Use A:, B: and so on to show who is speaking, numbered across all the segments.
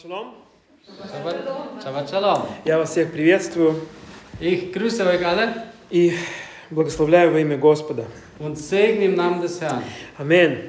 A: Шалом.
B: Shabbat Shalom.
A: Я вас всех приветствую
B: Ich grüße euch alle
A: и благословляю во имя Господа.
B: und segne im Namen des Herrn.
A: Аминь.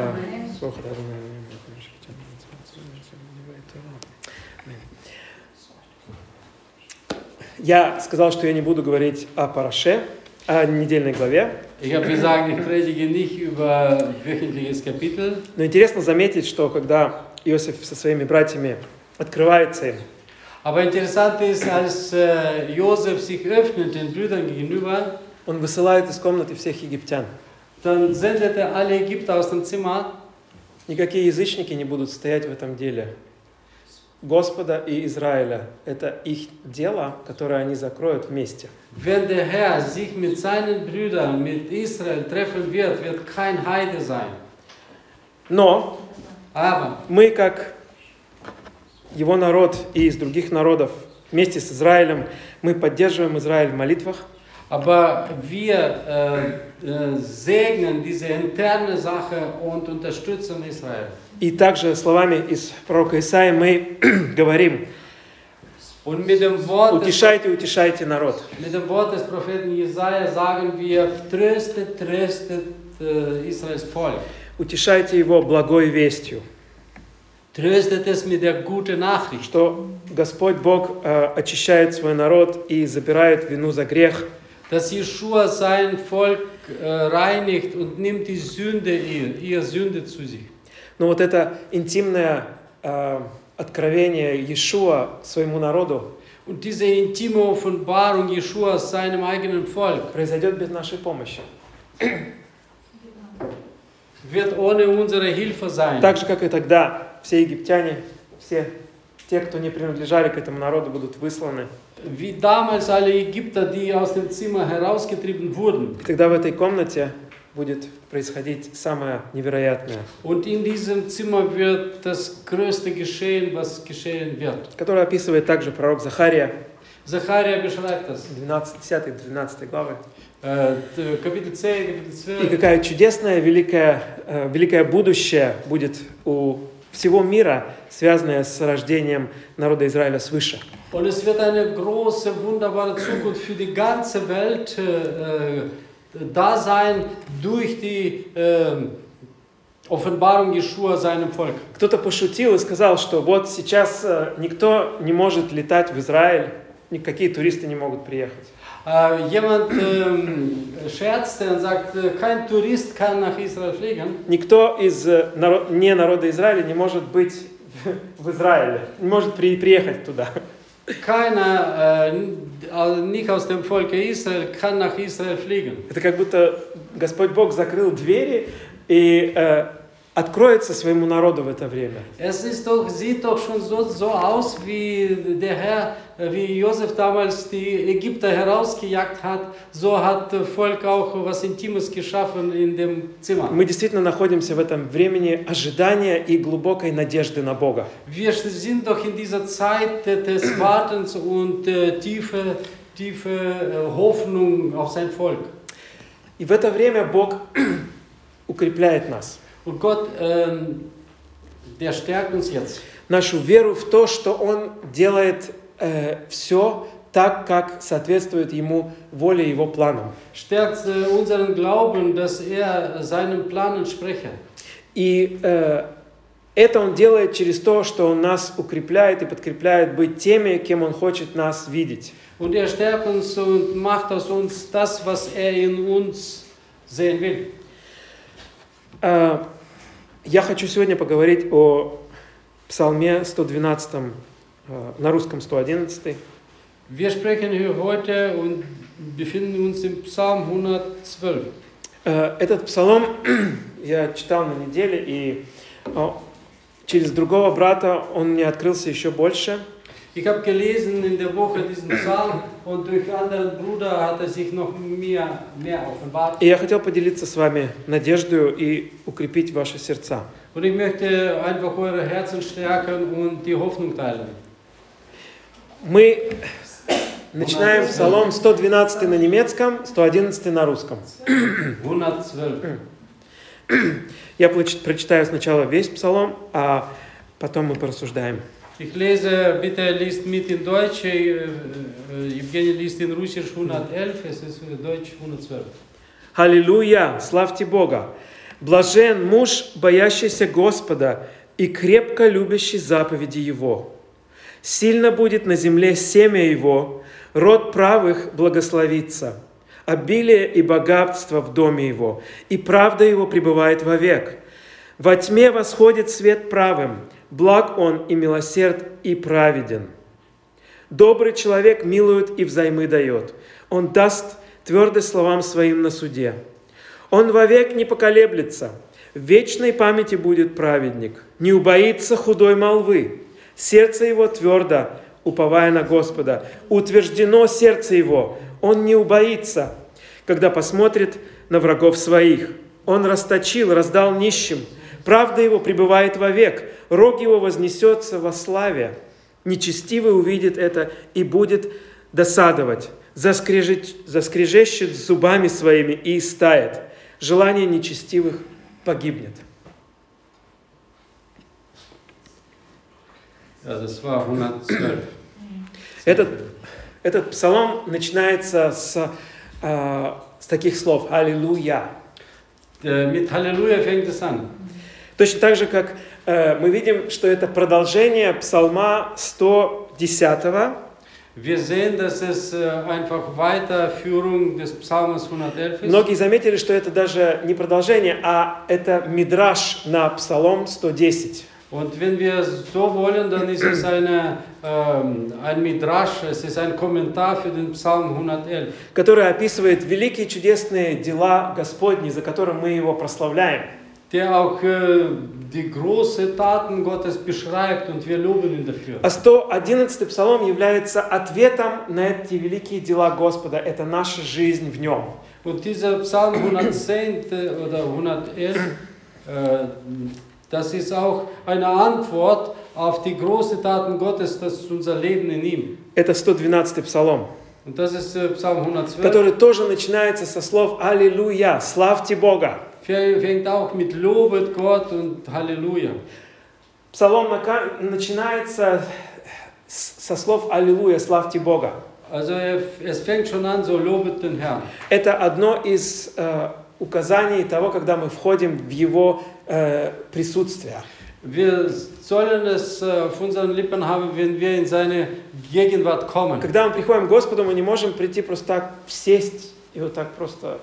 A: Я сказал, что я не буду говорить о параше, о недельной главе.
B: Ich habe gesagt, ich predige nicht über wöchentliches Kapitel.
A: Но интересно заметить, что когда Иосиф со своими братьями открывается им,
B: Aber interessant ist, als Josef sich öffnet den Brüdern gegenüber,
A: он высылает из комнаты всех египтян.
B: dann sendet er alle Ägypter aus dem Zimmer.
A: Никакие язычники не будут стоять в этом деле. Господа и Израиля – это их дело, которое они закроют вместе.
B: Wenn der Herr sich mit seinen Brüdern, mit Israel treffen wird, wird kein Heide sein.
A: Но
B: Aber
A: мы, как его народ и из других народов, вместе с Израилем, мы поддерживаем Израиль в молитвах.
B: Aber wir segnen diese interne Sache und unterstützen Israel.
A: И также словами из пророка Исаии мы говорим:
B: Und mit dem Wort
A: утешайте народ.
B: des Propheten Jesaja sagen wir, tröstet Israels Volk.
A: Утешайте его благой вестью,
B: Tröstet es mit der guten Nachricht,
A: что Господь Бог очищает свой народ и забирает вину за грех.
B: dass Jeschua sein Volk reinigt und nimmt die Sünde, ihre Sünde zu sich.
A: Но вот это интимное откровение Иешуа своему народу
B: Und diese intime Offenbarung Jeschuas seinem eigenen Volk
A: произойдет без нашей помощи.
B: wird ohne unsere Hilfe sein.
A: Так же, как и тогда, все египтяне, все те, кто не принадлежали к этому народу, будут высланы.
B: Wie damals alle Ägypter, die aus dem Zimmer herausgetrieben wurden.
A: И тогда в этой комнате будет происходить самое невероятное,
B: Und in diesem Zimmer wird das Größte geschehen, was geschehen wird.
A: которое описывает также пророк Захария,
B: Zacharia beschreibt das.
A: 10-12 главы.
B: Kapitel 10, Kapitel
A: И
B: 12.
A: какое чудесное, великое будущее будет у всего мира, связанное с рождением народа Израиля свыше.
B: Und es wird eine große, wunderbare Zukunft für die ganze Welt da sein durch die Offenbarung Jeschua seinem Volk.
A: Кто-то пошутил и сказал, что вот сейчас никто не может летать в Израиль, никакие туристы не могут приехать.
B: Jemand scherzte und sagt, kein Tourist kann nach Israel fliegen.
A: Никто из не народа Израиля не может быть в Израиле, не может приехать туда.
B: Keiner, nicht aus dem Volke Israel, kann nach Israel fliegen.
A: Это как будто Господь Бог закрыл двери и откроется своему народу в это время.
B: Es sieht doch schon so aus, wie der Herr, wie Josef damals die Ägypter herausgejagt hat, so hat das Volk auch was Intimes geschaffen in dem Zimmer.
A: Мы действительно находимся в этом времени ожидания и глубокой надежды на Бога.
B: Wir sind doch in dieser Zeit des Wartens und tiefe Hoffnung auf sein Volk.
A: И в это время Бог укрепляет нас.
B: Und Gott, der stärkt uns jetzt.
A: Нашу веру в то, что Он делает все так, как соответствует Ему воле и Его планам.
B: Stärkt unseren Glauben, dass seinem Plan entspreche.
A: И это Он делает через то, что Он нас укрепляет и подкрепляет быть теми, кем Он хочет нас видеть.
B: Und stärkt uns und macht aus uns das, was in uns sehen will.
A: Я хочу сегодня поговорить о Псалме 112, на русском 111.
B: Wir sprechen hier heute und befinden uns im Psalm 112.
A: Этот псалом я читал на неделе, и через другого брата он мне открылся еще больше.
B: Ich habe gelesen in der Woche diesen Psalm und durch anderen Bruder hat sich noch mehr offenbart.
A: И я хотел поделиться с вами надеждой и укрепить ваши сердца.
B: Und ich möchte einfach eure Herzen stärken und die Hoffnung teilen.
A: Мы начинаем псалом 112 на немецком, 111 на русском.
B: 112.
A: Я прочитаю сначала весь псалом, а потом мы порассуждаем.
B: Ich lese, bitte liest mit in Deutsch, Евгений liest in Russisch 111, es ist in Deutsch 112.
A: Аллилуйя! Славьте Бога! Блажен муж, боящийся Господа и крепко любящий заповеди Его. Сильно будет на земле семя Его, род правых благословится. Обилие и богатство в доме Его, и правда Его пребывает вовек. Во тьме восходит свет правым, благ Он и милосерд и праведен. Добрый человек милует и взаймы дает. Он даст твердо словам своим на суде. Он вовек не поколеблется. В вечной памяти будет праведник. Не убоится худой молвы. Сердце его твердо, уповая на Господа. Утверждено сердце его. Он не убоится, когда посмотрит на врагов своих. Он расточил, раздал нищим. Правда его пребывает вовек. Рог его вознесется во славе. Нечестивый увидит это и будет досадовать. Заскрежещет зубами своими и истает. Желание нечестивых погибнет.
B: Das war 112.
A: Этот псалом начинается с таких слов «Аллилуйя».
B: Mit Halleluja fängt es an.
A: Точно так же, как мы видим, что это продолжение псалма 110.
B: Wir sehen, dass es einfach Weiterführung des Psalms 111 ist.
A: Многие заметили, что это даже не продолжение, а это мидраш на псалом 110.
B: Und wenn wir so wollen, dann ist es ein Midrash, es ist ein Kommentar für den Psalm 111.
A: Который описывает великие чудесные дела Господни, за которым мы его прославляем.
B: Der auch die großen Taten Gottes beschreibt und wir loben ihn dafür.
A: А 111-й псалом является ответом на эти великие дела Господа. Это наша жизнь в нем.
B: Und dieser Psalm 110 oder 111, das ist auch eine Antwort auf die großen Taten Gottes, das ist unser Leben in ihm.
A: Это 112-й псалом,
B: Und das ist Psalm 112.
A: который тоже начинается со слов «Аллилуйя», «Славьте Бога».
B: Fängt auch mit Lobet Gott und Halleluja.
A: Псалом начинается со слов «Аллилуйя», «Славьте Бога».
B: Also es fängt schon an, so lobet den Herrn.
A: Это одно из указаний того, когда мы входим в Его присутствие.
B: Wir sollen es auf unseren Lippen haben, wenn wir in seine Gegenwart kommen.
A: Когда мы приходим к Господу, мы не можем прийти просто так, сесть и вот так просто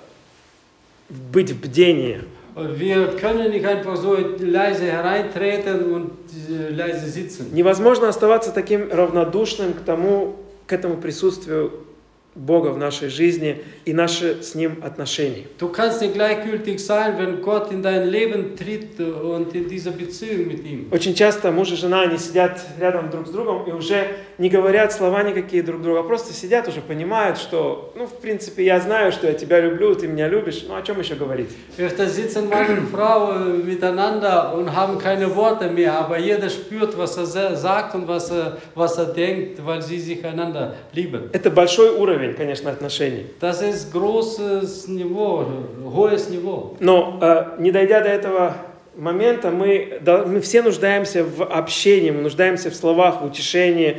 A: быть в бдении.
B: Wir können nicht einfach so leise hereintreten und leise sitzen.
A: Невозможно оставаться таким равнодушным к этому присутствию Бога в нашей жизни и наши с Ним отношения.
B: Du kannst nicht gleichgültig sein, wenn Gott in dein Leben tritt und in dieser Beziehung mit ihm.
A: Очень часто муж и жена, они сидят рядом друг с другом и уже не говорят слова никакие друг другу, а просто сидят, уже понимают, что, в принципе, я знаю, что я тебя люблю, ты меня любишь, о чем еще говорить?
B: Öfter sitzen Mann und Frau miteinander und haben keine Worte mehr, aber jeder spürt, was sagt und was er denkt, weil sie sich einander lieben.
A: Это большой уровень, конечно, отношений.
B: Das ist großes Niveau, hohes Niveau.
A: Но не дойдя до этого момента, мы все нуждаемся в общении, мы нуждаемся в словах, в утешении,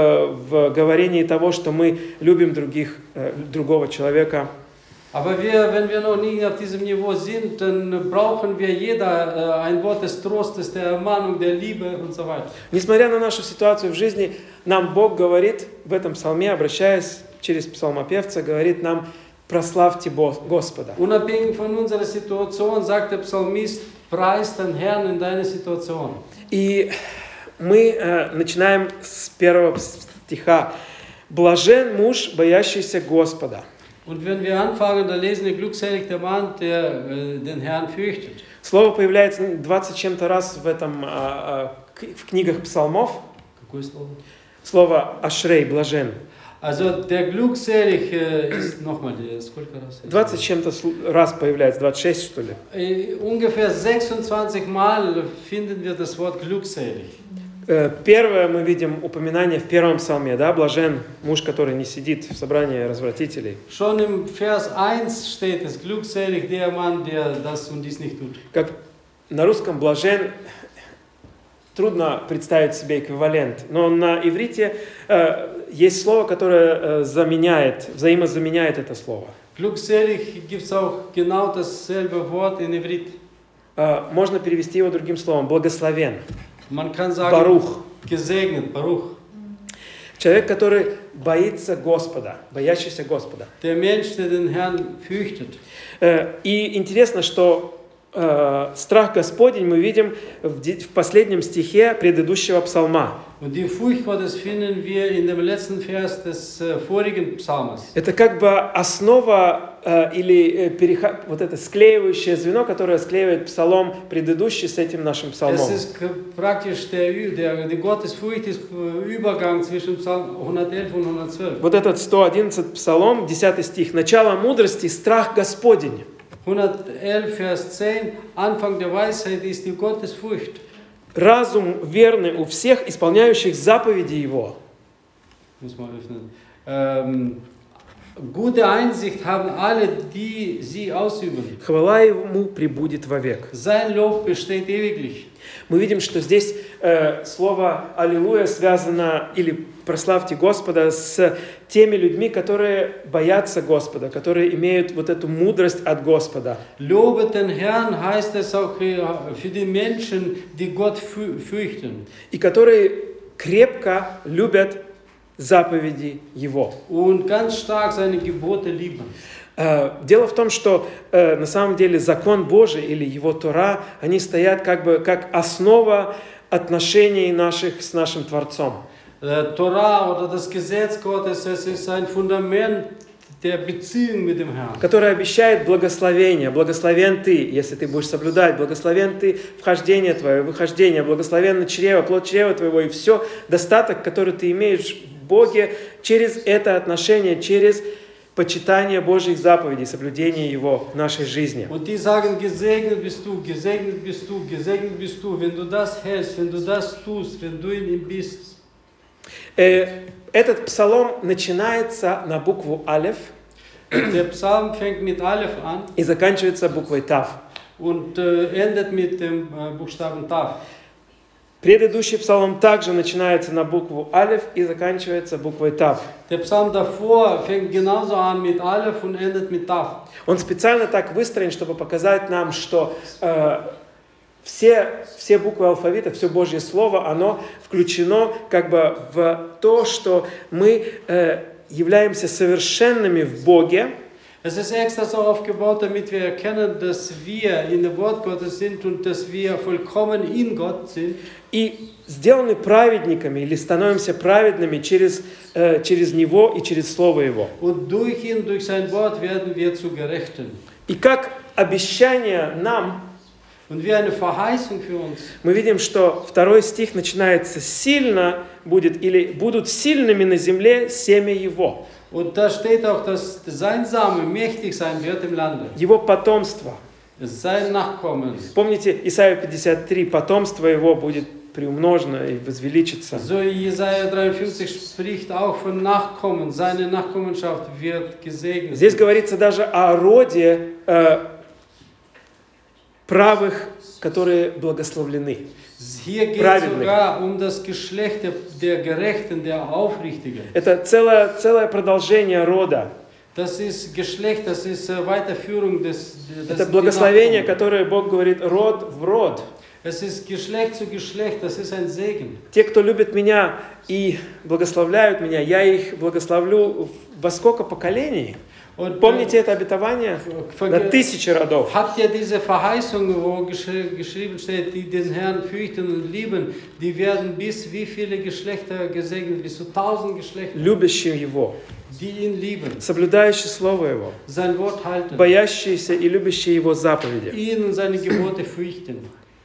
A: в говорении того, что мы любим другого человека.
B: Aber wenn wir noch nie auf diesem Niveau sind, dann brauchen wir jeder ein Wort des Trostes, der Ermahnung, der Liebe und so weiter.
A: Несмотря на нашу ситуацию в жизни, нам Бог говорит в этом псалме, обращаясь через псалмопевца, говорит нам: прославьте Господа.
B: Unabhängig von unserer Situation sagt der Psalmist: Preis den Herrn in deiner Situation.
A: И мы начинаем с первого стиха. Блажен муж, боящийся Господа.
B: Und wenn wir anfangen, dann lesen wir: Glückselig der Mann, der den Herrn fürchtet.
A: Слово появляется 20 чем-то раз в книгах псалмов.
B: Какое слово?
A: Слово «ашрей», «блажен».
B: Also der glückselig ist nochmal, сколько раз?
A: 20 чем-то раз появляется, 26 что ли?
B: Ungefähr 26 Mal finden wir das Wort glückselig.
A: Первое мы видим упоминание в первом псалме, да, блажен муж, который не сидит в собрании развратителей.
B: Schon im Vers 1 steht es: Glückselig der Mann, der das und dies nicht tut.
A: Как на русском блажен, трудно представить себе эквивалент, но на иврите есть слово, которое взаимозаменяет это слово.
B: Glückselig gibt es auch genau dasselbe Wort in Ivrit.
A: Можно перевести его другим словом: благословен.
B: Man kann sagen,
A: Барух.
B: gesegnet, Baruch.
A: Человек, который боится Господа, боящийся Господа.
B: Der Mensch, der den Herrn fürchtet.
A: И интересно, что страх Господень мы видим в последнем стихе предыдущего псалма.
B: Und die Furcht Gottes finden wir in dem letzten Vers des vorigen Psalms.
A: Это как бы основа или вот это склеивающее звено, которое склеивает псалом предыдущий с этим нашим псалмом.
B: Es ist praktisch die Gottesfurcht ist Übergang zwischen Psalm 111 und 112.
A: Вот этот 111 псалом, 10 стих. Начало мудрости – страх Господень.
B: 111, Vers 10, Anfang der Weisheit ist die Gottesfurcht.
A: Разум верный у всех, исполняющих заповеди Его.
B: Muss mal öffnen. Gute Einsicht haben alle, die sie ausüben.
A: Хвала Ему пребудет вовек.
B: Sein Lob besteht ewiglich.
A: Мы видим, что здесь слово «Аллилуйя» связано, или «Прославьте Господа», с теми людьми, которые боятся Господа, которые имеют вот эту мудрость от Господа.
B: Lobet den Herrn heißt es auch für die Menschen, die Gott fürchten.
A: И которые крепко любят заповеди Его.
B: Und ganz stark seine Gebote lieben.
A: Дело в том, что на самом деле закон Божий или Его Тора, они стоят как основа отношений наших с нашим Творцом.
B: Tora oder das Gesetz Gottes, es ist ein Fundament der Beziehung mit dem Herrn.
A: Которое обещает благословение. Благословен ты, если ты будешь соблюдать. Благословен ты вхождение твое, выхождение. Благословенно чрево, плод чрева твоего. И все достаток, который ты имеешь в Боге через это отношение, через почитание Божьих заповедей, соблюдение Его в нашей жизни.
B: Und die sagen, gesegnet bist du, gesegnet bist du, gesegnet bist du, wenn du das hältst, wenn du das tust, wenn du in ihm bist.
A: Этот псалом начинается на букву Алеф.
B: Der Psalm fängt mit Aleph an
A: И заканчивается буквой Тав.
B: und endet mit dem Buchstaben Tav.
A: Предыдущий псалом также начинается на букву Алеф и заканчивается буквой Тав.
B: Der Psalm davor fängt genauso an mit Aleph und endet mit Tav.
A: Он специально так выстроен, чтобы показать нам, что все буквы алфавита, все Божье Слово, оно включено как бы в то, что мы являемся совершенными в Боге.
B: Es ist extra so aufgebaut, damit wir erkennen, dass wir in dem Wort Gottes sind und dass wir vollkommen in Gott sind.
A: И сделаны праведниками или становимся праведными через Него и через Слово Его.
B: Und durch ihn, durch sein Wort werden wir zu Gerechten.
A: И как обещание нам,
B: Und wie eine Verheißung für uns.
A: мы видим, что 2 стих начинается «сильно будет» или «будут сильными на земле семя Его».
B: Und da steht auch, dass sein Same mächtig sein wird im Lande.
A: Его потомство.
B: Sein Nachkommen.
A: Помните, Исайя 53, потомство Его будет приумножено и возвеличится.
B: So Jesaja 53 spricht auch von Nachkommen. Seine Nachkommenschaft wird gesegnet.
A: Здесь говорится даже о роде правых, которые благословлены.
B: Hier geht es sogar um das Geschlecht der Gerechten, der Aufrichtigen.
A: Это целое продолжение рода.
B: Das ist Geschlecht, das ist Weiterführung des
A: Это благословение, которое Бог говорит род в род.
B: Es ist Geschlecht zu Geschlecht, das ist ein Segen.
A: Те, кто любит меня и благословляют меня, я их благословлю во сколько поколений? Помните это обетование? На 1000 родов.
B: Habt ihr diese Verheißung, wo geschrieben steht, die den Herrn fürchten und lieben, die werden bis wie viele Geschlechter gesegnet, bis zu 1000 Geschlechter.
A: Любящие Его,
B: die ihn lieben,
A: соблюдающие Слово Его,
B: sein Wort halten,
A: боящиеся и любящие Его заповеди.
B: ihn und seine Gebote fürchten.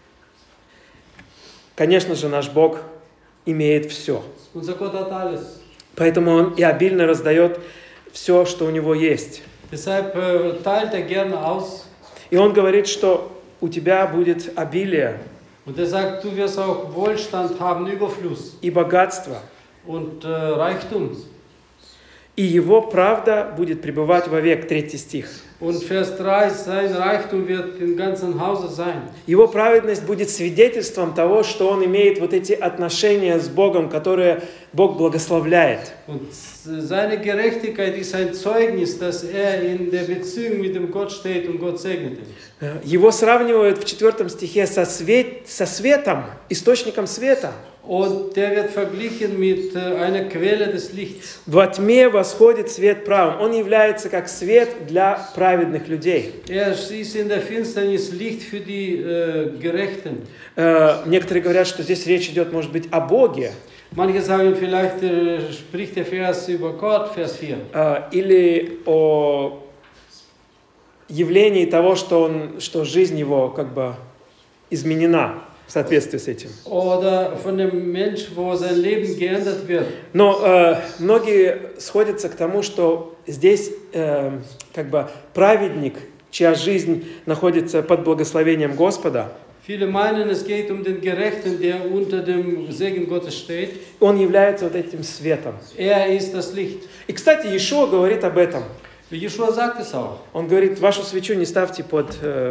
A: Конечно же, наш Бог имеет все.
B: Unser Gott hat alles.
A: Поэтому Он и обильно раздает все, что у Него есть.
B: Deshalb teilt er gerne aus.
A: И Он говорит, что у тебя будет обилие.
B: Und er sagt, du wirst auch Wohlstand haben, Überfluss.
A: И богатство.
B: Und Reichtum.
A: и его правда будет пребывать вовек. 3 стих.
B: Und Vers 3, sein Reichtum wird im ganzen Hause sein.
A: Его праведность будет свидетельством того, что он имеет вот эти отношения с Богом, которые Бог благословляет.
B: Und seine Gerechtigkeit ist ein Zeugnis, dass in der Beziehung mit dem Gott steht und Gott segnet ihn.
A: Его сравнивают в 4 стихе со светом, источником света.
B: Und der wird verglichen mit einer Quelle des Lichts.
A: Во тьме восходит свет правым. Он является как свет для праведных людей.
B: Ist in der Finsternis Licht für die Gerechten.
A: Некоторые говорят, что здесь речь идет, может быть, о Боге.
B: Manche sagen, vielleicht spricht der Vers über Gott, Vers 4.
A: Или о явлении того, что жизнь его как бы изменена в соответствии с этим.
B: Oder von dem Mensch, wo sein Leben geändert wird.
A: Но многие сходятся к тому, что здесь как бы праведник, чья жизнь находится под благословением Господа,
B: Viele meinen, es geht den Gerechten, der unter dem Segen Gottes steht.
A: он является вот этим светом.
B: Ist das Licht.
A: И, кстати, Иешуа говорит об этом.
B: Jeshua sagt es auch.
A: Он говорит, вашу свечу не ставьте под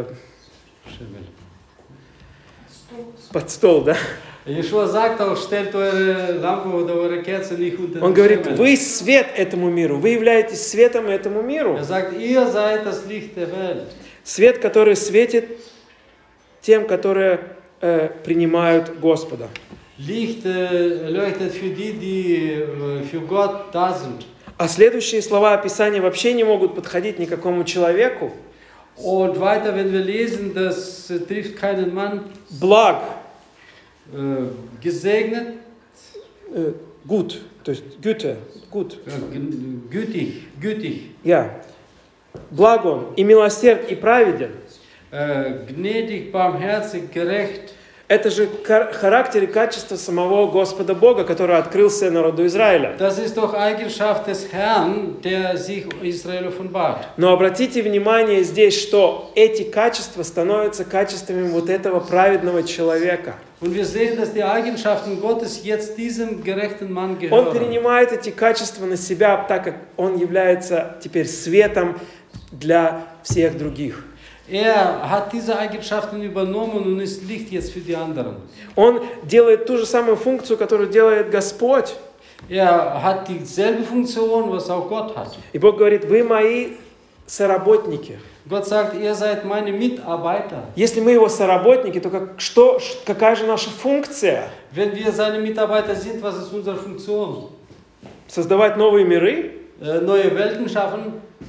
A: стол, да?
B: Jeshua sagt auch, stellt eure Lampe oder eure Kerze nicht unter
A: Он
B: den
A: говорит,
B: Schemel.
A: вы свет этому миру, вы являетесь светом этому миру.
B: Sagt, ihr seid das Licht der Welt.
A: Свет, который светит тем, которые принимают Господа.
B: Licht leuchtet für die für Gott da sind.
A: А следующие слова описания вообще не могут подходить никакому человеку.
B: Und weiter, wenn wir lesen, das trifft keinen Mann.
A: Благ.
B: Gesegnet.
A: Gut, то есть Güte, gut.
B: Gütig.
A: Ja. Благ он и милосерд, и праведен.
B: Gnädig, barmherzig, gerecht.
A: Это же характер и качество самого Господа Бога, который открылся народу Израиля.
B: Das ist doch Eigenschaft des Herrn, der sich Israel offenbart.
A: Но обратите внимание здесь, что эти качества становятся качествами вот этого праведного человека.
B: Und wir sehen, dass die Eigenschaften Gottes jetzt diesem gerechten Mann
A: Он
B: gehören.
A: перенимает эти качества на себя, так как он является теперь светом для всех других.
B: Hat diese Eigenschaften übernommen und ist Licht jetzt für die anderen.
A: Он делает ту же самую функцию, которую делает Господь.
B: Hat dieselbe Funktion, was auch Gott hat.
A: И Бог говорит, вы мои соработники.
B: Gott sagt, ihr seid meine Mitarbeiter.
A: Если мы его соработники, то какая же наша функция?
B: Wenn wir seine Mitarbeiter sind, was ist unsere Funktion?
A: Создавать новые миры?
B: Neue Welten schaffen?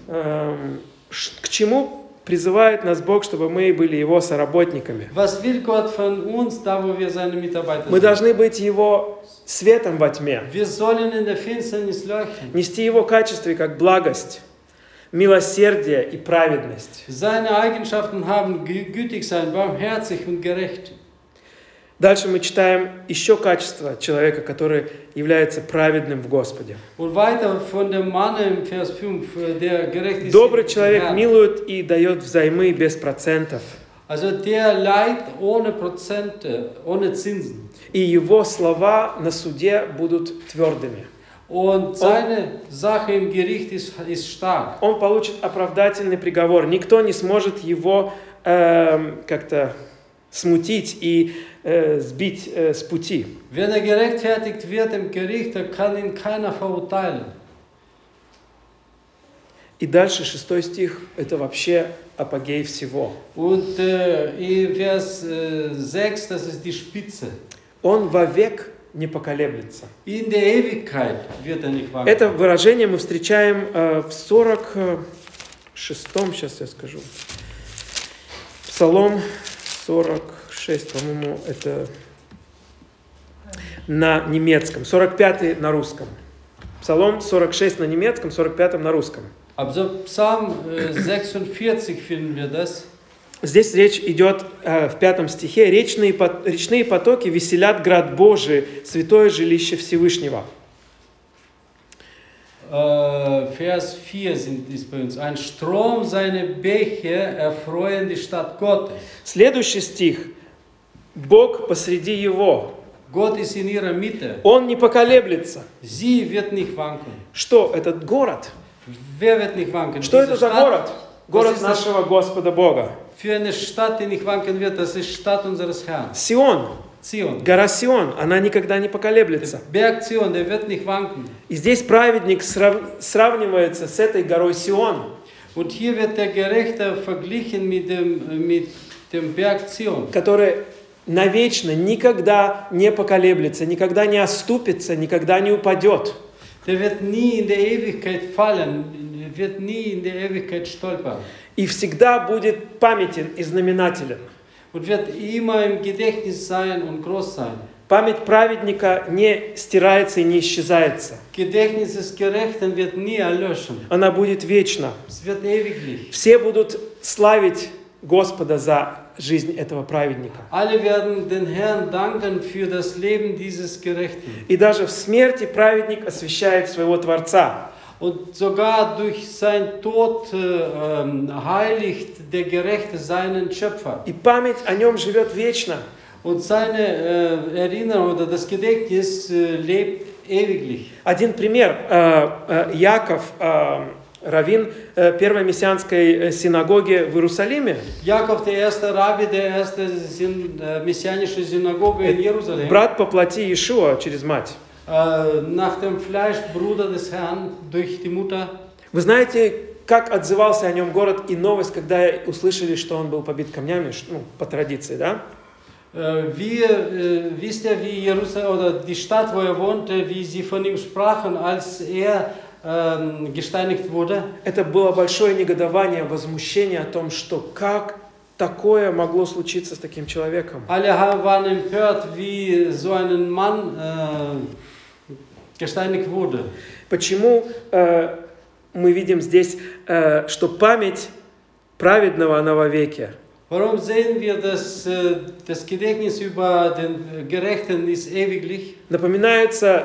A: К чему призывает нас Бог, чтобы мы были Его соработниками?
B: Was will Gott von uns, da wo wir seine Mitarbeiter
A: Мы
B: sind?
A: должны быть Его светом во тьме.
B: Wir sollen in der Finsternis leuchten.
A: Нести Его качества, как благость, милосердие и праведность.
B: Seine Eigenschaften haben gütig sein, barmherzig und gerecht.
A: Дальше мы читаем еще качество человека, который является праведным в Господе.
B: Und weiter von dem Mann im Vers 5, der gerecht ist.
A: Добрый человек милует и дает взаймы без процентов.
B: Also der leiht ohne Prozente, ohne Zinsen.
A: И его слова на суде будут твердыми.
B: Und seine Sache im Gericht ist stark.
A: Он получит оправдательный приговор. Никто не сможет его как-то смутить и сбить с пути.
B: Wenn gerechtfertigt wird im Gericht, dann kann ihn keiner verurteilen.
A: И дальше 6 стих, это вообще апогей всего.
B: Und in Vers 6, das ist die Spitze.
A: Он вовек не поколеблется.
B: In der Ewigkeit wird nicht wanken.
A: Это выражение мы встречаем в 46-м, сейчас я скажу. Псалом 46, по-моему, это на немецком, 45-й на русском. Псалом 46 на немецком, 45-м на русском.
B: Also Psalm 46 finden wir das.
A: Здесь речь идет в 5 стихе. Речные потоки веселят град Божий, святое жилище Всевышнего.
B: Vers 4 ist bei uns. Ein Strom seine Bäche erfreuen die Stadt Gottes.
A: Следующий стих. Бог посреди его.
B: Gott ist in ihrer Mitte.
A: Он не поколеблется.
B: Sie wird nicht wanken.
A: Что этот город?
B: Wer wird nicht wanken?
A: Что это
B: Diese
A: за
B: Stadt,
A: город? Город
B: was ist das
A: нашего Господа Бога.
B: für eine Stadt, die nicht wanken wird? Das ist Stadt unseres Herrn.
A: Сион,
B: Zion.
A: гора Сион, она никогда не поколеблется.
B: Berg Zion, der wird nicht wanken.
A: И здесь праведник сравнивается с этой горой Сион,
B: Und hier wird der Gerechte verglichen mit dem Berg Zion,
A: который навечно никогда не поколеблется, никогда не оступится, никогда не упадет.
B: der wird nie in der Ewigkeit fallen, wird nie in der Ewigkeit stolpern
A: И всегда будет памятен и знаменателен.
B: und wird immer im Gedächtnis sein und groß sein.
A: Память праведника не стирается и не исчезается.
B: Gedächtnis des Gerechten wird nie erlöschen.
A: Она будет вечна.
B: Es wird ewiglich.
A: Все будут славить Господа за жизнь этого праведника.
B: Alle werden den Herrn danken für das Leben dieses Gerechten.
A: И даже в смерти праведник освящает своего Творца.
B: Und sogar durch sein Tod heiligt der Gerechte seinen Schöpfer.
A: И память о нем живет вечно.
B: Und seine Erinnerung oder das Gedächtnis lebt ewiglich.
A: Один пример. Яков, раввин первой мессианской синагоги в Иерусалиме,
B: Jakob, der erste Rabbi der ersten messianischen Synagoge in Jerusalem,
A: брат по плоти Иешуа через мать.
B: nach dem Fleisch Bruder des Herrn durch die Mutter.
A: Вы знаете, как отзывался о нем город и новость, когда услышали, что он был побит камнями, ну, по традиции, да?
B: Wisst ihr, wie Jerusalem oder die Stadt, wo er wohnte, wie sie von ihm sprachen, als er gesteinigt wurde?
A: Это было большое негодование, возмущение о том, что как такое могло случиться с таким человеком.
B: Alle waren empört, wie so ein Mann gesteinigt wurde.
A: Почему мы видим здесь, что память праведного, она вовеки?
B: Warum sehen wir, dass das Gedächtnis über den Gerechten ist ewiglich?
A: Напоминаются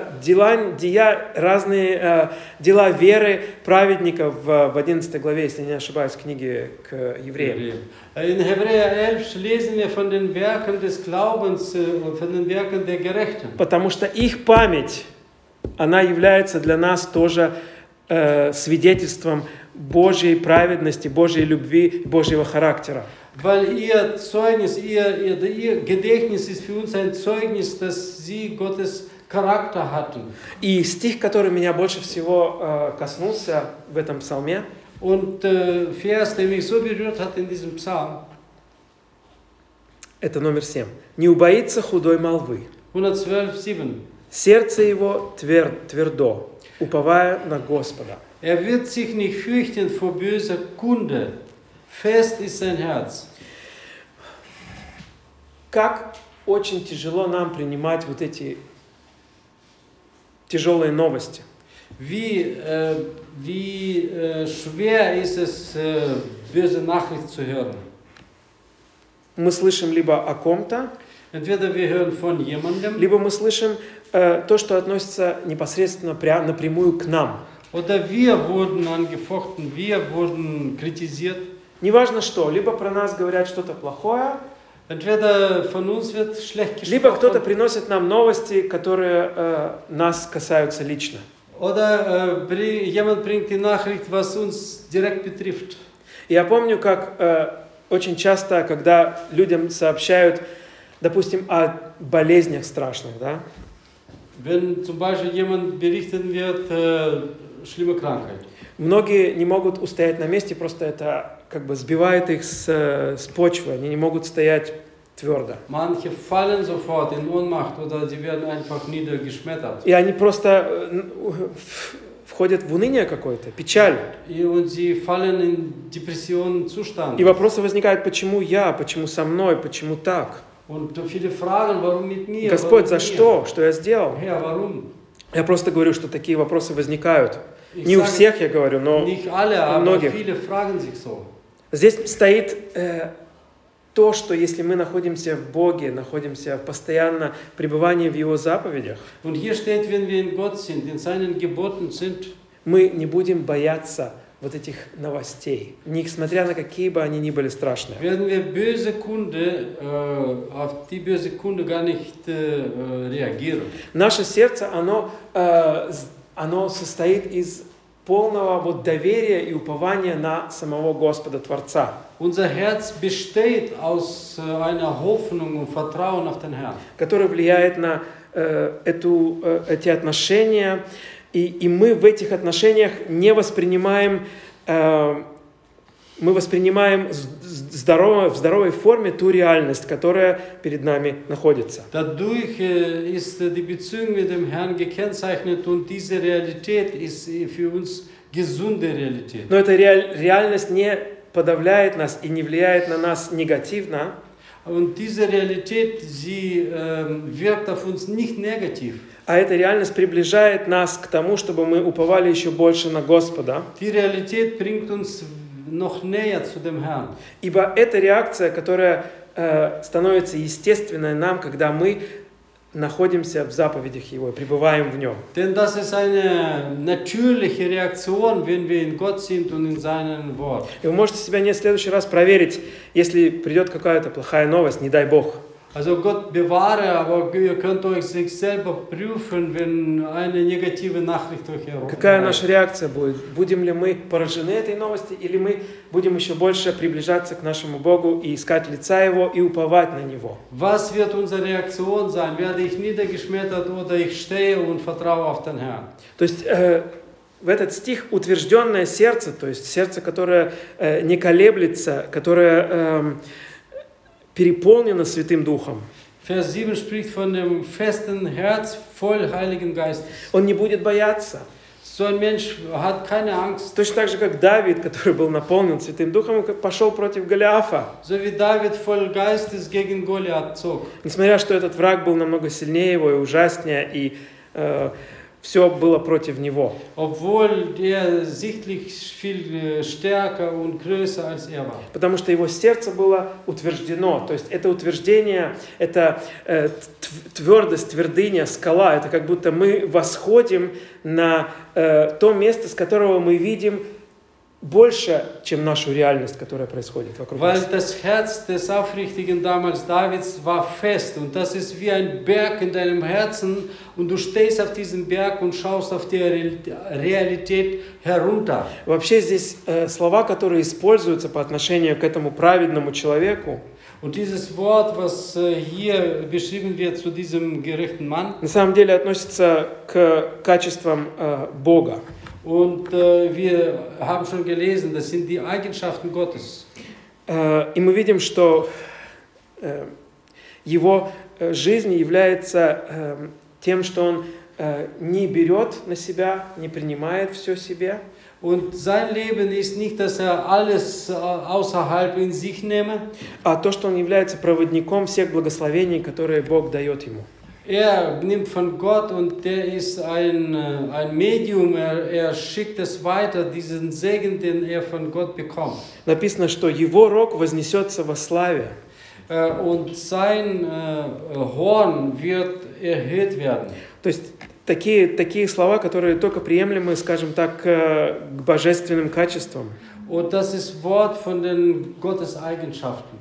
A: разные дела веры праведников в 11 главе, если не ошибаюсь, книги к евреям.
B: In Hebräer 11 lesen wir von den Werken des Glaubens, von den Werken der Gerechten.
A: Потому что их память, она является для нас тоже свидетельством Божьей праведности, Божьей любви, Божьего характера.
B: Weil ihr Zeugnis, ihr Gedächtnis ist für uns ein Zeugnis, dass sie Gottes Charakter hatten.
A: И стих, который меня больше всего коснулся в этом псалме,
B: Und Vers, der mich so berührt hat in diesem Psalm,
A: это номер 7. «Не убоится худой молвы,
B: 112,7.
A: сердце его твердо, уповая на Господа».
B: Er wird sich nicht fürchten vor böser Kunde. Fest ist sein Herz.
A: Как очень tяжело нам принимать вот эти тяжелые новости.
B: Wie schwer ist es, böse Nachrichten zu hören.
A: Мы слышим либо о ком-то,
B: Entweder wir hören von jemandem,
A: либо мы слышим то, что относится непосредственно напрямую к нам.
B: oder wir wurden angefochten, wir wurden kritisiert.
A: Неважно что, либо про нас говорят что-то плохое,
B: Entweder von uns wird schlecht
A: либо кто-то
B: gesprochen,
A: приносит нам новости, которые нас касаются лично.
B: oder jemand bringt die Nachricht, was uns direkt betrifft.
A: Я помню, как очень часто, когда людям сообщают, допустим, о болезнях страшных, да?
B: Wenn zum Beispiel jemand berichten wird, schlimme Krankheit.
A: Многие не могут устоять на месте, просто это как бы сбивает их с почвы, они не могут стоять твердо.
B: Manche fallen sofort in Ohnmacht oder sie werden einfach niedergeschmettert.
A: И они просто входят в уныние какое-то, печаль.
B: Und sie fallen in Depressionenzustand.
A: И вопросы возникают, почему я, почему со мной, почему так?
B: Und viele fragen, warum mit mir?
A: Господь,
B: warum
A: за
B: mit
A: что? Что я сделал?
B: mir? Herr, warum?
A: Я просто говорю, что такие вопросы возникают.
B: Ich
A: Не у
B: sage,
A: всех, я говорю, но
B: Nicht alle,
A: у
B: aber
A: многих.
B: viele fragen sich so.
A: Здесь стоит то, что если мы находимся в Боге, находимся в постоянном пребывании в Его заповедях,
B: Und hier steht, wenn wir in Gott sind, in seinen Geboten sind,
A: мы не будем бояться вот этих новостей, несмотря на какие бы они ни были страшные.
B: werden wir auf die böse Kunde gar nicht reagieren.
A: Наше сердце, оно состоит из полного вот доверия и упования на самого Господа Творца,
B: Unser Herz besteht aus einer Hoffnung und Vertrauen auf den Herrn.
A: который влияет на эти отношения, и мы в этих отношениях не воспринимаем, мы воспринимаем в здоровой форме ту реальность, которая перед нами находится.
B: Dadurch ist die Beziehung mit dem Herrn gekennzeichnet und diese Realität ist für uns gesunde Realität.
A: Но эта реальность не подавляет нас и не влияет на нас негативно,
B: Und diese Realität, sie wirkt auf uns nicht negativ.
A: а эта реальность приближает нас к тому, чтобы мы уповали еще больше на Господа.
B: Die Realität bringt uns noch näher zu dem Herrn.
A: Ибо это реакция, которая становится естественной нам, когда мы находимся в заповедях Его и пребываем в Нем.
B: Denn das ist eine natürliche Reaktion, wenn wir in Gott sind und in seinem Wort.
A: И вы можете себя не в следующий раз проверить, если придет какая-то плохая новость, не дай Бог.
B: Also Gott bewahre, aber ihr könnt euch sich selber prüfen, wenn eine negative Nachricht euch
A: Какая наша реакция будет? Будем ли мы поражены этой новости, или мы будем еще больше приближаться к нашему Богу и искать лица Его и уповать на Него?
B: Was wird unsere Reaktion sein? Werde ich niedergeschmettert oder ich stehe und vertraue auf den Herrn?
A: То есть в этот стих утвержденное сердце, то есть сердце, которое не колеблется, которое переполнено Святым Духом.
B: Vers 7 spricht von dem festen Herz voll Heiligen Geistes.
A: Он не будет бояться.
B: So ein Mensch hat keine Angst.
A: Точно так же, как Давид, который был наполнен Святым Духом, пошел против Голиафа.
B: So wie David voll Geistes gegen Goliath zog.
A: Несмотря что этот враг был намного сильнее его и ужаснее, и все было против него.
B: Obwohl der sichtlich viel stärker und größer als er war.
A: Потому что его сердце было утверждено. То есть это утверждение, это твердость, твердыня, скала. Это как будто мы восходим на то место, с которого мы видим больше, чем нашу реальность, которая происходит вокруг нас.
B: Weil das Herz des Aufrichtigen damals Davids war fest und das ist wie ein Berg in deinem Herzen und du stehst auf diesem Berg und schaust auf die Realität herunter.
A: Вообще здесь слова, которые используются по отношению к этому праведному человеку,
B: Und dieses Wort, was hier beschrieben wird zu diesem gerechten Mann,
A: на самом деле относится к качествам Бога.
B: und wir haben schon gelesen, das sind die Eigenschaften Gottes.
A: И мы видим, что его жизнь является тем, что он не берет на себя, не принимает все себе.
B: Und sein Leben ist nicht, dass alles außerhalb in sich nehme,
A: а то, что он является проводником всех благословений, которые Бог дает ему.
B: nimmt von Gott und der ist ein Medium, er schickt es weiter, diesen Segen, den von Gott bekommt.
A: Написано, что его рог вознесется во славе.
B: Und sein Horn wird erhöht werden.
A: То есть такие слова, которые только приемлемы, скажем так, к божественным качествам.
B: Und das ist Wort von den Gotteseigenschaften.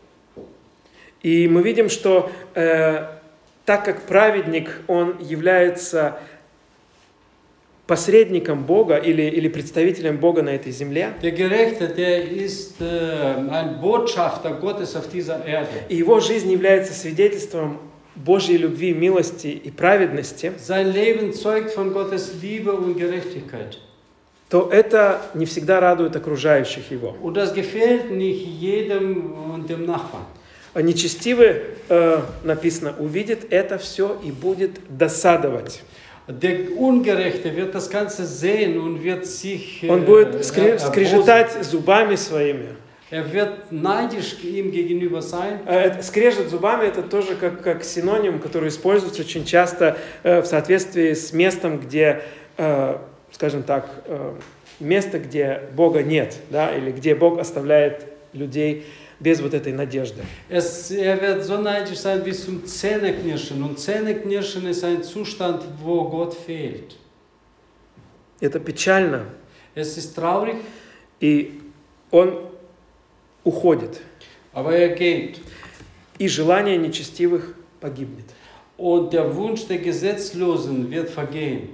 A: И мы видим, что так как праведник, он является посредником Бога или представителем Бога на этой земле.
B: Der Gerechte, der ist ein Botschafter Gottes auf dieser Erde.
A: И его жизнь является свидетельством Божьей любви, милости и праведности.
B: Sein Leben zeugt von Gottes Liebe und Gerechtigkeit.
A: То это не всегда радует окружающих его.
B: Und das gefällt nicht jedem und dem Nachbarn.
A: А нечестивый, написано, увидит это все и будет досадовать.
B: Der Ungerechte wird das Ganze sehen und wird sich
A: Он будет скрежетать зубами своими.
B: wird neidisch ihm gegenüber sein.
A: Скрежет зубами это тоже как синоним, который используется очень часто в соответствии с местом, где, скажем так, место, где Бога нет, да, или где Бог оставляет людей без вот этой надежды.
B: Wird so neidisch sein bis zum Zähneknirschen. Und Zähneknirschen ist ein Zustand, wo Gott fehlt.
A: Это печально.
B: Es ist traurig,
A: и он уходит.
B: aber er geht.
A: И желание нечестивых погибнет.
B: Und der Wunsch der Gesetzlosen wird vergehen.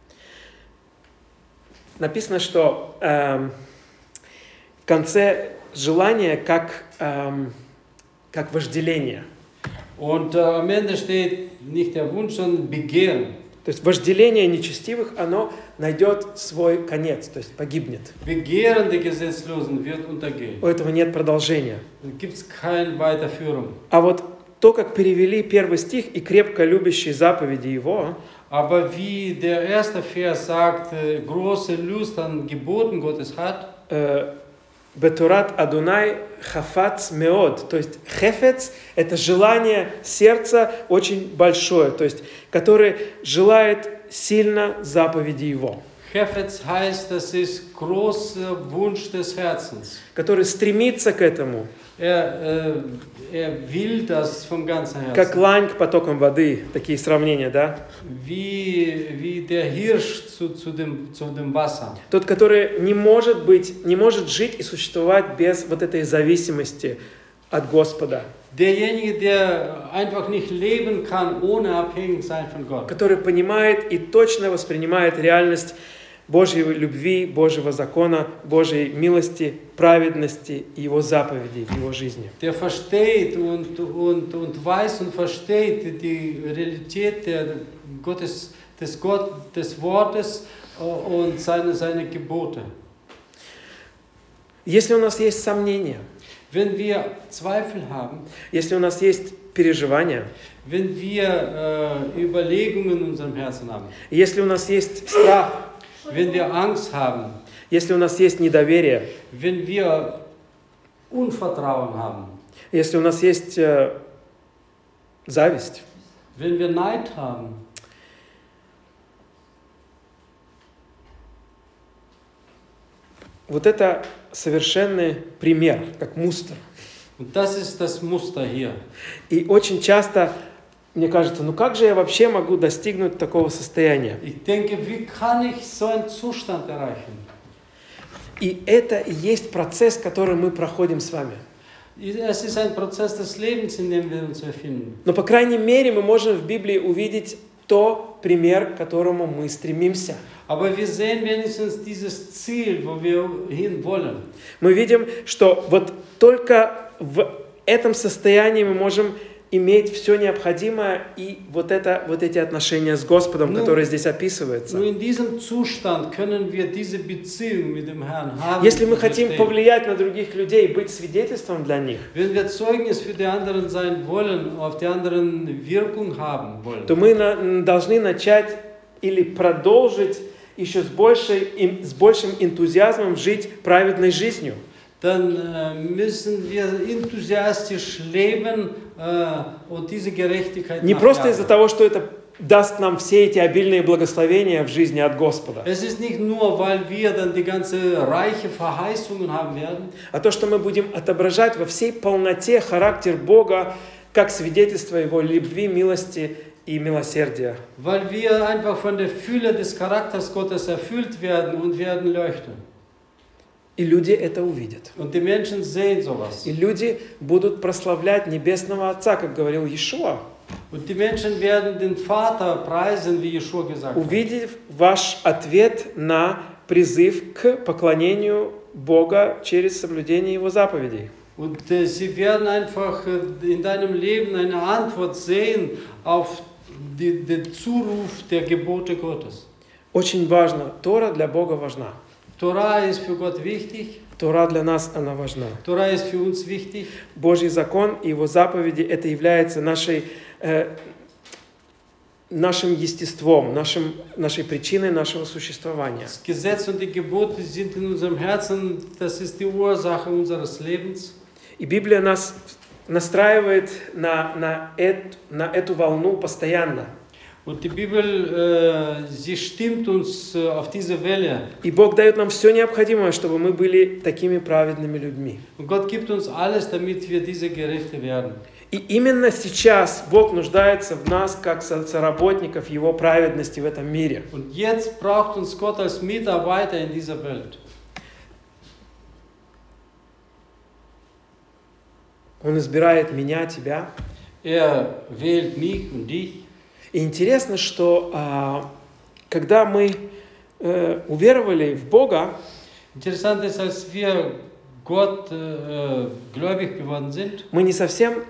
A: Написано, что в конце желание как вожделение.
B: Und am Ende steht nicht der Wunsch, sondern Begehren.
A: То есть вожделение нечестивых, оно найдет свой конец, то есть погибнет.
B: Begehren der Gesetzlosen wird untergehen.
A: У этого нет продолжения.
B: Da gibt es keine Weiterführung.
A: А вот то, как перевели первый стих, «и крепко любящий заповеди Его»,
B: Aber wie der erste Vers sagt, große Lust an Geboten Gottes hat,
A: «Бетурат Адунай хафац меод», то есть «хефец» — это желание сердца очень большое, то есть который желает сильно заповеди Его.
B: Chefetz heißt, das ist großer Wunsch des Herzens.
A: Который стремится к этому,
B: Er will das vom ganzen
A: как
B: Herzen.
A: лань к потокам воды, такие сравнения, да?
B: Wie der Hirsch zu dem Wasser.
A: Тот, который не может жить и существовать без вот этой зависимости от Господа.
B: Derjenige, der einfach nicht leben kann, ohne abhängig sein von Gott.
A: Который понимает и точно воспринимает реальность Божьей любви, Божьего закона, Божьей милости, праведности и Его заповедей в его жизни.
B: Der versteht und weiß und versteht die Realität des Wortes und seine Gebote.
A: Если у нас есть сомнения,
B: Wenn wir Zweifel haben,
A: если у нас есть переживания,
B: wenn wir Überlegungen in unserem Herzen haben,
A: если у нас есть страх,
B: wenn wir Angst haben,
A: если у нас есть недоверие,
B: wenn wir Unvertrauen haben,
A: если у нас есть зависть,
B: wenn wir Neid haben,
A: вот это совершенный пример, как мустр.
B: und das ist das Muster hier.
A: И очень часто мне кажется, ну как же я вообще могу достигнуть такого состояния?
B: Ich denke, wie kann ich so einen Zustand erreichen?
A: И это и есть процесс, который мы проходим с вами.
B: Es ist ein Prozess des Lebens, in dem wir uns befinden.
A: Но, по крайней мере, мы можем в Библии увидеть то пример, к которому мы стремимся.
B: Aber wir sehen wenigstens dieses Ziel, wo wir hin wollen.
A: Мы видим, что вот только в этом состоянии мы можем иметь все необходимое и вот эти отношения с Господом, которые здесь описываются.
B: Nur in diesem Zustand können wir diese Beziehung mit dem Herrn haben.
A: Если мы хотим повлиять на других людей, быть свидетельством для них,
B: Wenn wir Zeugnis für die anderen sein wollen, auf die anderen Wirkung haben wollen,
A: то мы должны начать или продолжить еще с большим энтузиазмом жить праведной жизнью.
B: dann müssen wir enthusiastisch leben und diese Gerechtigkeit
A: Не просто из-за
B: nachjagen.
A: того, что это даст нам все эти обильные благословения в жизни от Господа,
B: Es ist nicht nur, weil wir dann die ganze reiche Verheißungen haben werden,
A: а то, что мы будем отображать во всей полноте характер Бога, как свидетельство Его любви, милости и милосердия.
B: weil wir einfach von der Fülle des Charakters Gottes erfüllt werden und werden leuchten.
A: И люди это увидят.
B: Und die Menschen sehen sowas.
A: И люди будут прославлять Небесного Отца, как говорил Иешуа,
B: Und die Menschen werden den Vater preisen, wie Jeschua gesagt hat.
A: увидев ваш ответ на призыв к поклонению Бога через соблюдение Его заповедей.
B: Und sie werden einfach in deinem Leben eine Antwort sehen auf den Zuruf der Gebote Gottes.
A: Очень важно, Тора для Бога важна.
B: Tora ist für Gott wichtig,
A: Тора для нас, она важна.
B: Tora ist für uns wichtig.
A: Божий закон и Его заповеди, это является нашим естеством, нашей причиной нашего существования.
B: Das Gesetz und die Gebote sind in unserem Herzen, das ist die Ursache unseres Lebens.
A: И Библия нас настраивает на эту волну постоянно.
B: Und die Bibel, sie stimmt uns auf diese Welle.
A: И Бог дает нам все необходимое, чтобы мы были такими праведными людьми.
B: Und Gott gibt uns alles, damit wir diese Gerechte werden.
A: И именно сейчас Бог нуждается в нас, как соработников Его праведности в этом мире.
B: Und jetzt braucht uns Gott als Mitarbeiter in dieser Welt.
A: Он избирает меня, тебя.
B: Wählt mich und dich.
A: И интересно, что когда мы уверовали в Бога,
B: Interessant ist, als wir Gott gläubig geworden sind,
A: мы не совсем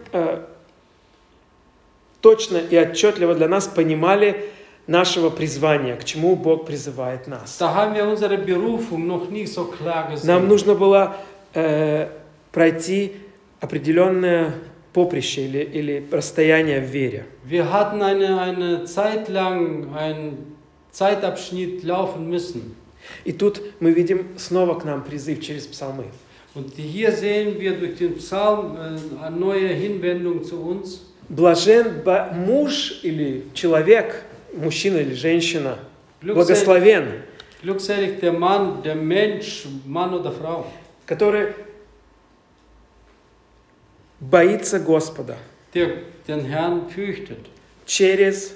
A: точно и отчетливо для нас понимали нашего призвания, к чему Бог призывает нас.
B: da haben wir unsere Berufung noch nicht so klar
A: Нам
B: gesehen.
A: нужно было пройти определенное поприще или расстояние в вере.
B: Wir hatten eine Zeit lang einen Zeitabschnitt laufen müssen.
A: И тут мы видим снова к нам призыв через псалмы.
B: Und hier sehen wir durch den Psalm eine neue Hinwendung zu uns.
A: Блажен муж или человек, мужчина или женщина, благословен,
B: Glückselig der Mann, der Mensch, Mann oder Frau,
A: который боится Господа
B: der den Herrn fürchtet.
A: через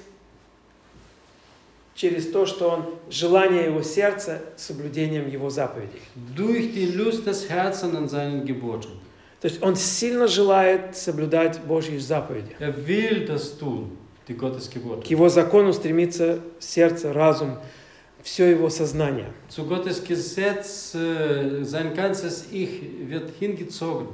A: то, что он желание его сердца соблюдением его заповедей.
B: Durch die Lust des Herzens an seinen Geboten.
A: То есть он сильно желает соблюдать Божьи заповеди.
B: Will das tun, die Gottes
A: К
B: Gebote.
A: его закону стремится сердце, разум, все его сознание.
B: Zu Gottes Gesetz, sein ganzes Ich wird hingezogen.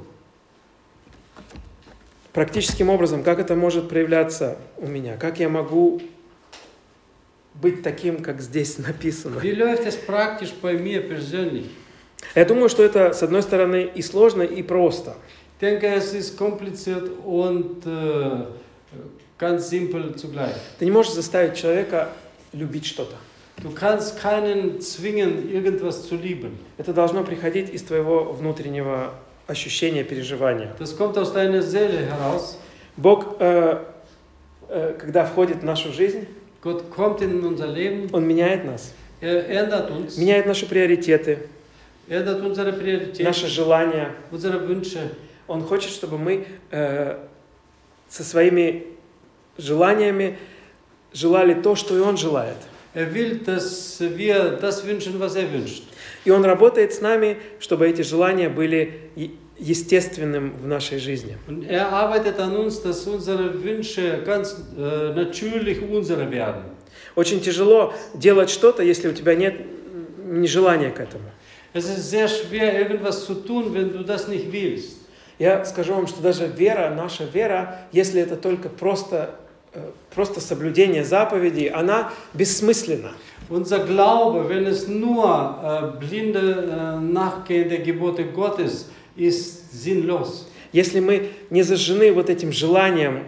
A: Практическим образом, как это может проявляться у меня? Как я могу быть таким, как здесь написано?
B: Wie läuft es praktisch bei mir persönlich?
A: Я думаю, что это, с одной стороны, и сложно, и просто.
B: Ich denke, es ist kompliziert und ganz simpel zugleich.
A: Ты не можешь заставить человека любить что-то.
B: Du kannst keinen zwingen, irgendwas zu lieben.
A: Это должно приходить из твоего внутреннего ощущения, переживания.
B: Das kommt aus deiner Seele heraus.
A: Бог, когда входит в нашу жизнь,
B: Gott kommt in unser Leben.
A: Он меняет нас,
B: Ändert uns.
A: меняет наши приоритеты,
B: Ändert unsere Prioritäten,
A: наши желания.
B: unsere Wünsche.
A: Он хочет, чтобы мы со своими желаниями желали то, что и Он желает.
B: Will, dass wir das wünschen, was wünscht.
A: И Он работает с нами, чтобы эти желания были естественным в нашей жизни.
B: Und arbeitet an uns, dass unsere Wünsche ganz natürlich unsere werden.
A: Очень тяжело делать что-то, если у тебя нет нежелания к этому.
B: Es ist sehr schwer, irgendwas zu tun, wenn du das nicht willst.
A: Я скажу вам, что даже вера, наша вера, если это только просто соблюдение заповедей, она бессмысленна.
B: Unser Glaube, wenn es nur blinde Nachgehen der Gebote Gottes ist, sinnlos.
A: Если мы не зажжены вот этим желанием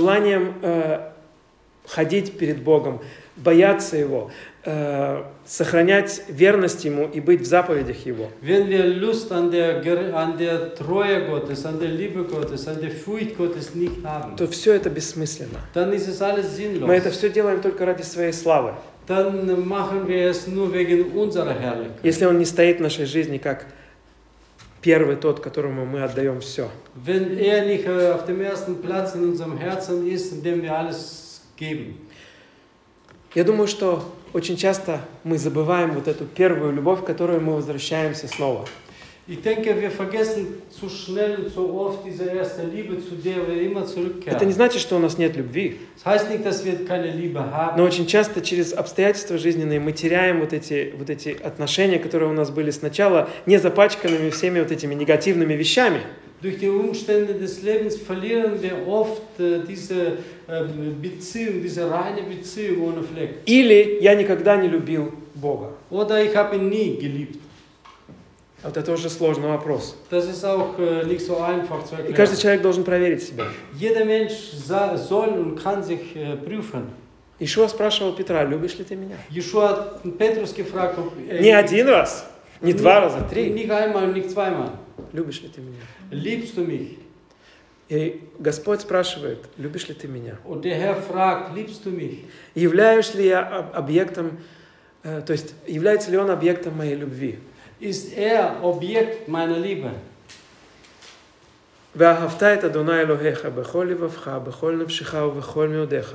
A: ходить перед Богом, бояться Его, сохранять верность Ему и быть в заповедях Его.
B: Wenn wir Lust an der Treue Gottes, an der Liebe Gottes, an der Furcht Gottes nicht haben,
A: То все это бессмысленно.
B: dann ist es alles sinnlos.
A: Мы это все делаем только ради своей славы.
B: Dann machen wir es nur wegen unserer Herrlichkeit.
A: Если Он не стоит в нашей жизни как первый тот, которому мы отдаем все.
B: Wenn nicht auf dem ersten Platz in unserem Herzen ist, in dem wir alles geben.
A: Я думаю, что очень часто мы забываем вот эту первую любовь, к которой мы возвращаемся снова.
B: Ich denke, wir vergessen zu schnell und so oft diese erste Liebe, zu der wir immer
A: Это
B: zurückkehren.
A: не значит, что у нас нет любви.
B: Das heißt nicht, dass wir keine Liebe haben.
A: Но очень часто через обстоятельства жизненные мы теряем вот эти отношения, которые у нас были сначала, не запачканными всеми вот этими негативными вещами.
B: Durch die Umstände des Lebens verlieren wir oft diese Beziehung, diese reine Beziehung ohne Fleck.
A: Или я никогда не любил Бога.
B: Oder ich habe ihn nie geliebt.
A: Вот это уже сложный вопрос.
B: Das ist auch nicht so einfach zu
A: И каждый
B: erklären.
A: человек должен проверить себя.
B: Jeder Mensch soll und kann sich prüfen.
A: Ишуа спрашивал Петра: любишь ли ты меня?
B: Joshua hat Petrus gefragt, ob
A: Не один раз, не два раза, три.
B: Nicht einmal, nicht zweimal.
A: Любишь ли ты меня?
B: Liebst du mich?
A: И Господь спрашивает: любишь ли ты меня?
B: Und der Herr fragt, liebst du mich?
A: Являюсь ли я объектом, то есть является ли он объектом моей любви?
B: Ist Objekt meiner Liebe?
A: ואהבת את אדוני אלוהיך בכל לבבך, בכל נפשך ובכל מאודיך.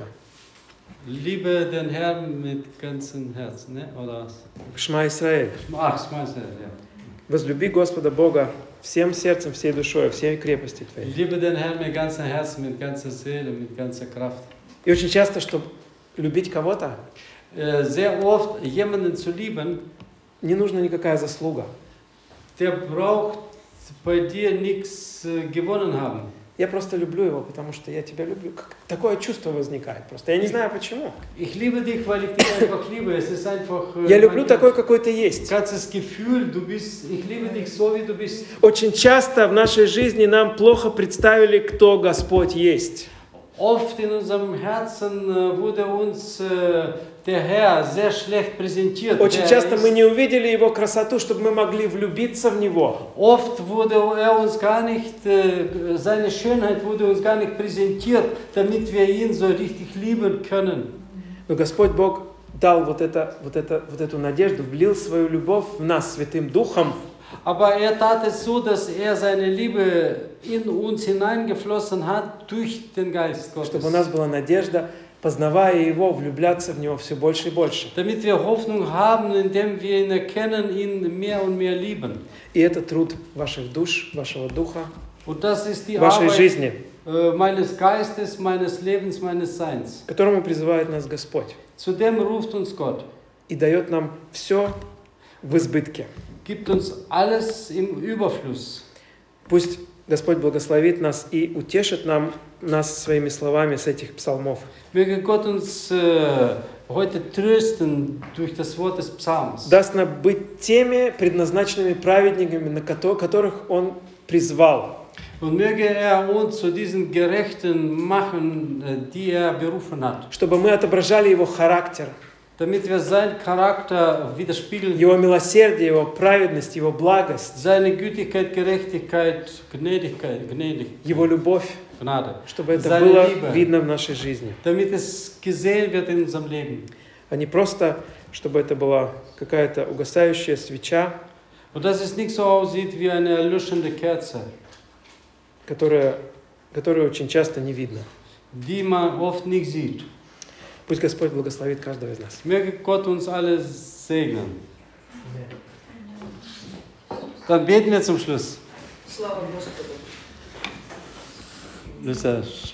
B: Liebe den Herrn mit ganzem Herzen, ne? Oder was?
A: Шма Исраэль.
B: Ach, Schmeißer, ja.
A: Возлюби Господа Бога всем сердцем, всей душой, всей крепости твоей.
B: Liebe den Herrn mit ganzem Herzen, mit ganzer Seele, mit ganzer Kraft.
A: И очень часто, чтобы любить кого-то,
B: Sehr oft jemanden zu lieben,
A: не нужна никакая заслуга.
B: der braucht bei dir nichts gewonnen haben.
A: Я просто люблю его, потому что я тебя люблю. Такое чувство возникает просто. Я не знаю почему.
B: Ich liebe dich, weil ich dich einfach liebe. Es ist einfach
A: Я люблю такой, какой ты есть.
B: ganzes Gefühl, ich liebe dich so, wie du bist.
A: Очень часто в нашей жизни нам плохо представили, кто Господь есть.
B: Oft in unserem Herzen wurde uns der Herr sehr schlecht präsentiert.
A: Очень часто мы не увидели Его красоту, чтобы мы могли влюбиться в Него.
B: Oft wurde er uns gar nicht, seine Schönheit wurde uns gar nicht präsentiert, damit wir ihn so richtig lieben können.
A: Но Господь Бог дал вот эту надежду, влил свою любовь в нас Святым Духом.
B: Aber er tat es so, dass er seine Liebe in uns hineingeflossen hat durch den Geist Gottes.
A: Чтобы у нас была надежда, познавая Его, влюбляться в Него все больше и больше.
B: Damit wir Hoffnung haben, indem wir ihn erkennen, ihn mehr und mehr lieben.
A: И это труд ваших душ, вашего духа,
B: Und das ist die
A: вашей
B: Arbeit
A: жизни,
B: meines Geistes, meines Lebens, meines Seins.
A: к которому призывает нас Господь.
B: Zu dem ruft uns Gott.
A: И дает нам все в избытке.
B: Gibt uns alles im Überfluss.
A: Пусть Господь благословит нас и утешит нас своими словами с этих псалмов.
B: Möge Gott uns heute trösten durch das Wort des Psalms.
A: Даст нам быть теми предназначенными праведниками, на которых Он призвал.
B: Und möge er uns zu diesen Gerechten machen, die er berufen hat.
A: Чтобы мы отображали Его характер,
B: Damit wir seinen Charakter widerspiegeln,
A: Его милосердие, Его праведность, Его благость,
B: seine Gütigkeit, Gerechtigkeit, Gnädigkeit,
A: Его любовь,
B: Gnade,
A: чтобы это
B: seine
A: было
B: Liebe,
A: видно в нашей жизни.
B: damit es gesehen wird in unserem Leben.
A: А не просто, чтобы это была какая-то угасающая свеча,
B: Und dass es nicht so aussieht wie eine erlöschende Kerze,
A: которую очень часто не видно.
B: die man oft nicht sieht.
A: Пусть Господь благословит каждого из нас.
B: Möge Gott uns alle segnen. Dann beten wir zum Schluss.
C: Слава Господу.
B: Das ist ja